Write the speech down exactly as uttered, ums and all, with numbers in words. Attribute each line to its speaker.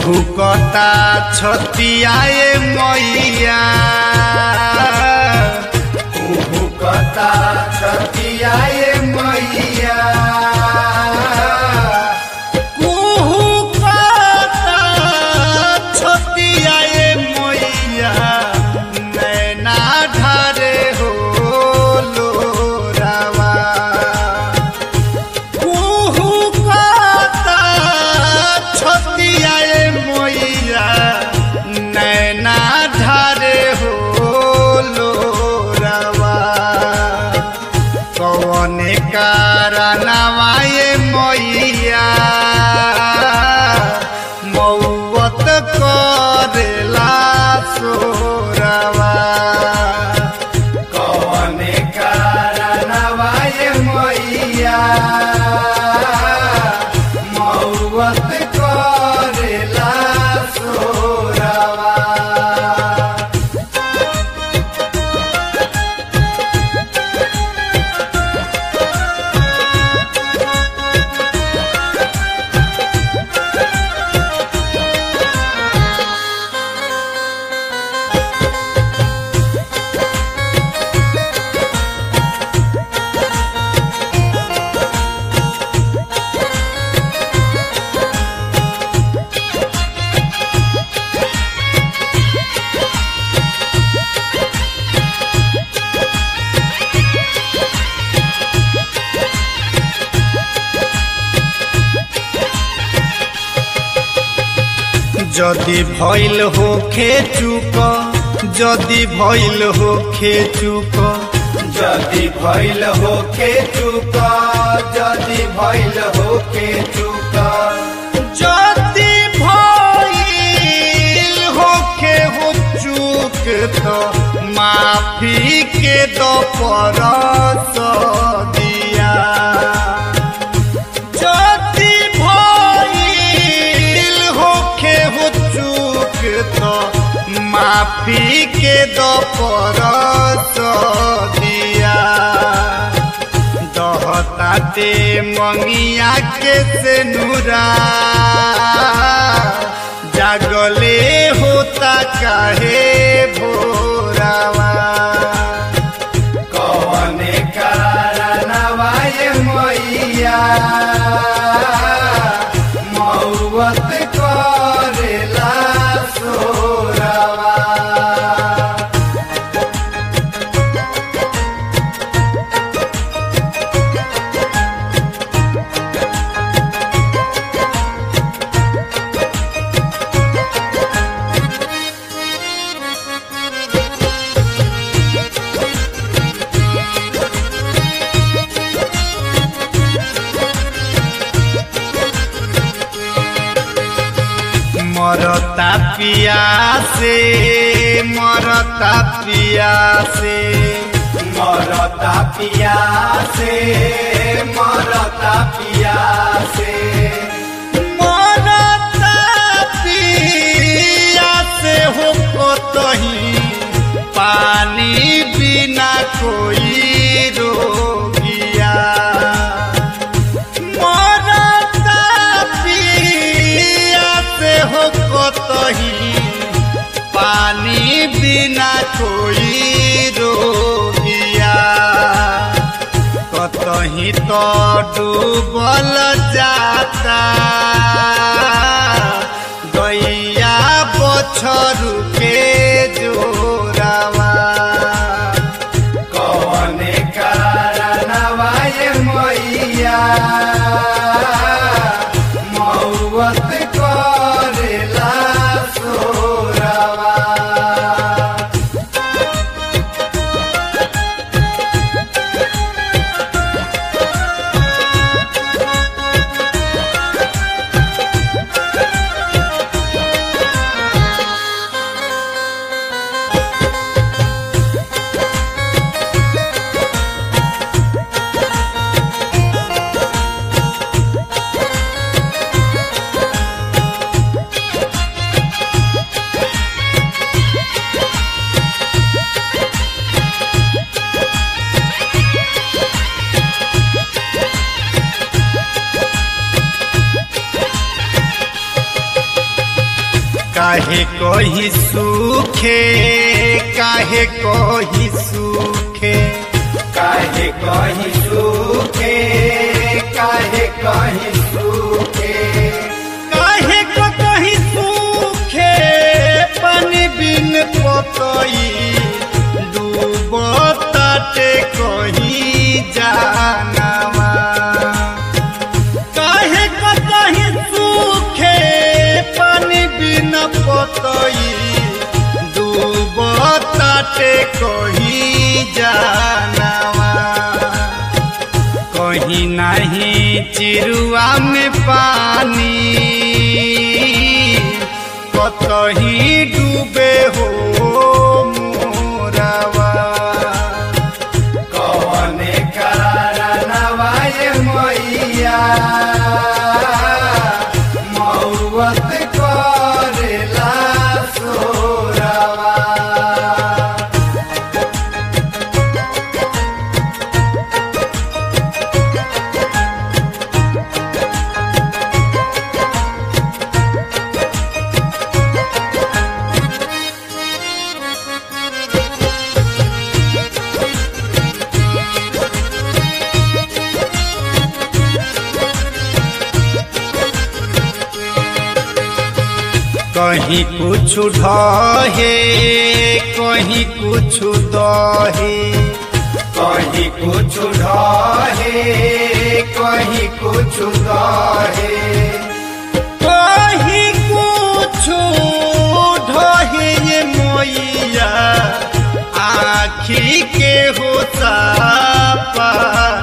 Speaker 1: कुहुकता छतियाए मैया कुहुकता छतियाए मैया कुहुकता छतियाए मैया नैना ढारे हो लोरावा कुहुकता छतियाए मैया नैना ढारे हो लोरावा कौने कारनवाए मैया मौत करेला सोरावा कौने कारनवाए मैया मौत करेला सोरावा। जदि भइल होखे चुक जदि भइल होखे चुक जदि भइल होखे चुक जदि भइल होखे चुक जदि भइल होखे हो चुक तो माफी के दो परस दिया जदि भइल होखे हो चुक तो माफी के दो परस दिया दहताते मंगिया के से नूरा जागले होता काहे भोरावा कौने कारनवाए मैया मौत करेला सोरावा। मरता पिया से मरता पिया से मरता पिया से मरता पिया से मरता पिया से हो कतही पानी बिना कोई रोगिया मरता पिया से हो कतही पानी बिना कोई रोगिया कतही तो डूबल जाता गैया बछरू के जोरावा कौने कारनवाए मैया मौत करेला सोरावा। काहे कही सूखे काहे कही सूखे काहे कही सूखे काहे कही सूखे काहे को कही सूखे पानी बिन पतई डूबताटे कही जानवा काहे को कही सूखे पानी बिन पतई डूबताटे कही जानवा कहीं नहीं चिरुआ में पानी कतही डूबे हो मोरवा कौने कारणवा ये मैया मौत करेला सोरवा कहीं कुछ ढहे कहीं कुछ दहे कहीं कुछ ढहे कहीं कुछ दहे कहीं कुछ ढहे ये मैया आखी के होता